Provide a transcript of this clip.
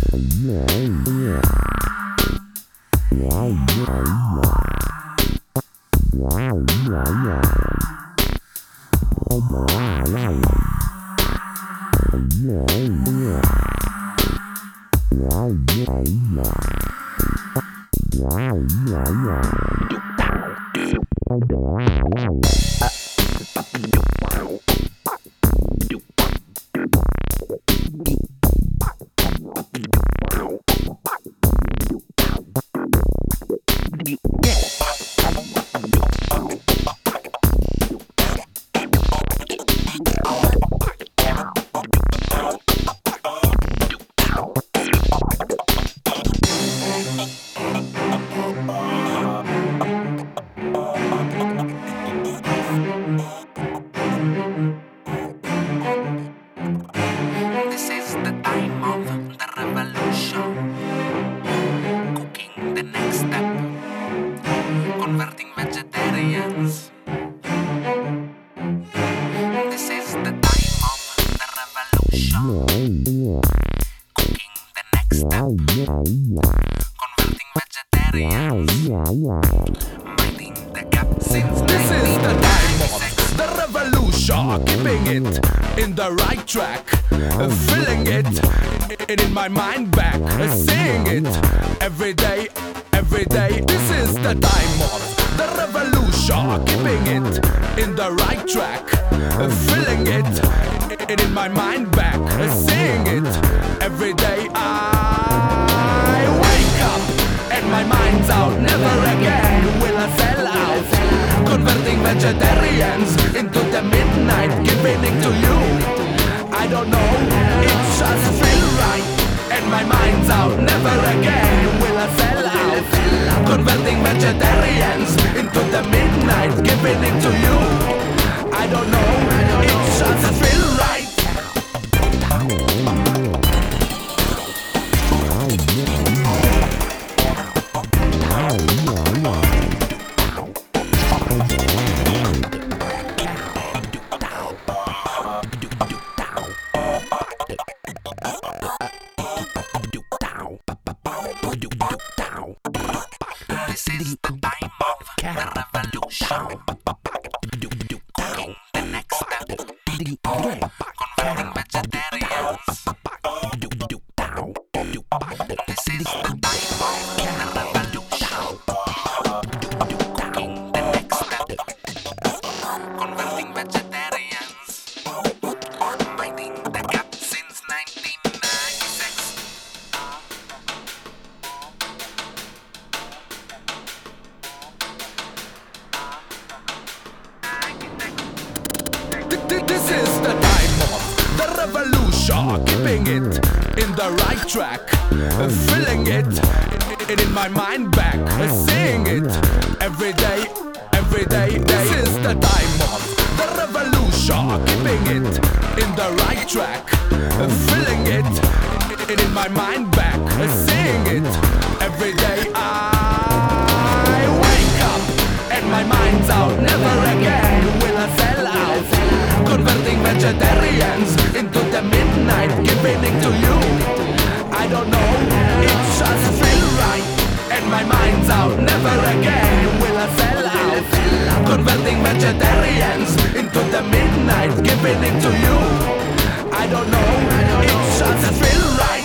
This is the time of the revolution. Cooking the next step. Converting vegetarians. This is the time of the revolution. Cooking the next step. Converting vegetarians. Minding the gap since This is the time of the revolution. Keeping it in the right track, feeling it in my mind back, seeing it every day, every day. This is the time of the revolution. Keeping it in the right track, feeling it in my mind back, seeing it every day. I wake up and my mind's out. Never again will I sell out. Converting vegetarians into the midnight, giving it to you. I don't know, it just feel right. And my mind's out. Never again will I sell out. Converting vegetarians into the midnight, giving it to you. I don't know, it just feel right. This is the time of the revolution. Cooking the next step. Converting vegetarians. This is the time of the revolution. Cooking the next step. Converting vegetarians. Minding the gap since 1996. This is the time of the revolution. Keeping it in the right track, feeling it in my mind back, seeing it every day, every day. This is the time of the revolution. Keeping it in the right track, feeling it in my mind back, seeing it every day. I wake up and my mind's out. Never again will I sell out. Converting vegetarians into the midnight, giving it to you. I don't know, it just feel right. And my mind's out. Never again will I sell out. Converting vegetarians into the midnight, giving it to you. I don't know, it just feel right.